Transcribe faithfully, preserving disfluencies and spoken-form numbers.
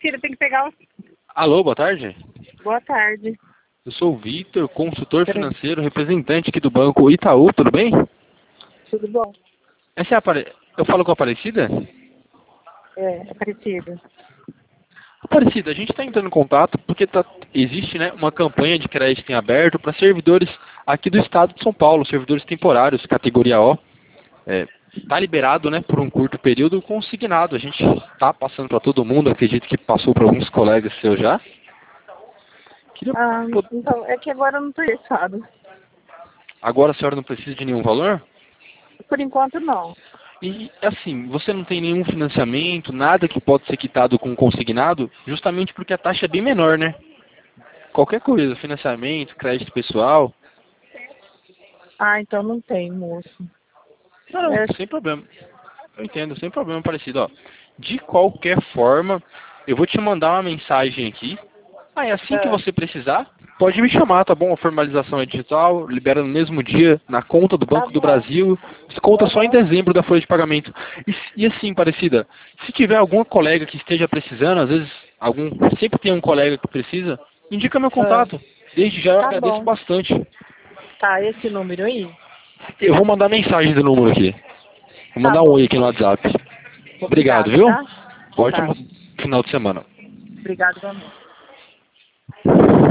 Aparecida, tem que pegar o... Alô, boa tarde. Boa tarde. Eu sou o Vitor, consultor financeiro, representante aqui do Banco Itaú, tudo bem? Tudo bom? Essa é a Apare... Eu falo com a Aparecida? É, Aparecida. Aparecida, a gente está entrando em contato porque tá... existe, né, uma campanha de crédito em aberto para servidores aqui do estado de São Paulo, servidores temporários, categoria O. É, tá liberado, né, por um curto período consignado. A gente está passando para todo mundo, acredito que passou para alguns colegas seus já. Queria... Ah, então, é que agora eu não estou interessado. Agora a senhora não precisa de nenhum valor? Por enquanto, não. E, assim, você não tem nenhum financiamento, nada que pode ser quitado com consignado, justamente porque a taxa é bem menor, né? Qualquer coisa, financiamento, crédito pessoal. Ah, então não tem, moço. Não, não, É, sem problema. Eu entendo, sem problema parecido, ó. De qualquer forma, eu vou te mandar uma mensagem aqui. Aí, assim que é, você precisar, pode me chamar, tá bom? A formalização é digital, libera no mesmo dia, na conta do tá Banco do bom. Brasil, desconta só em Aham. dezembro da folha de pagamento. E, e assim, parecida, se tiver alguma colega que esteja precisando, às vezes, algum, sempre tem um colega que precisa, indica meu É, contato. Desde já eu tá agradeço bom. bastante. Tá, esse número aí? Eu vou mandar mensagem do número aqui. Vou Tá mandar um bom, oi aqui no então. WhatsApp. Obrigado, Obrigada, viu? tá? Ótimo Tá. final de semana. Obrigada, também.